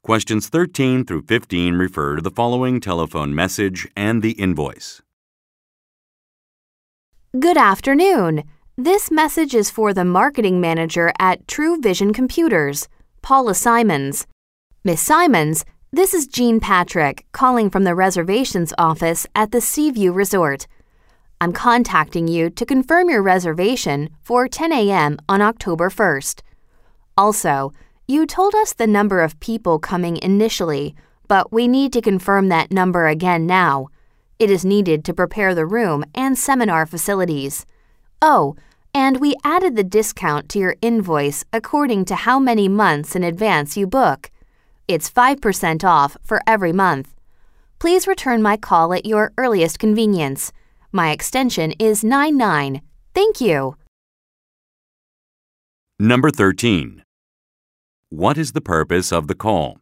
Questions 13 through 15 refer to the following telephone message and the invoice. Good afternoon. This message is for the marketing manager at True Vision Computers, Paula Simons. Miss Simons, this is Jean Patrick calling from the reservations office at the Seaview Resort. I'm contacting you to confirm your reservation for 10 a.m. on October 1st. Also, you told us the number of people coming initially, but we need to confirm that number again now. It is needed to prepare the room and seminar facilities. Oh, and we added the discount to your invoice according to how many months in advance you book. It's 5% off for every month. Please return my call at your earliest convenience. My extension is 99. Thank you. Number 13. What is the purpose of the call?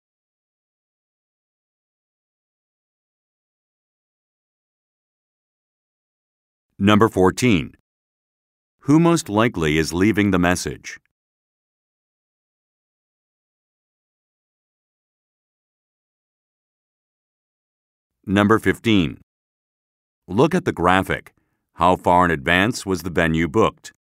Number 14. Who most likely is leaving the message? Number 15. Look at the graphic. How far in advance was the venue booked?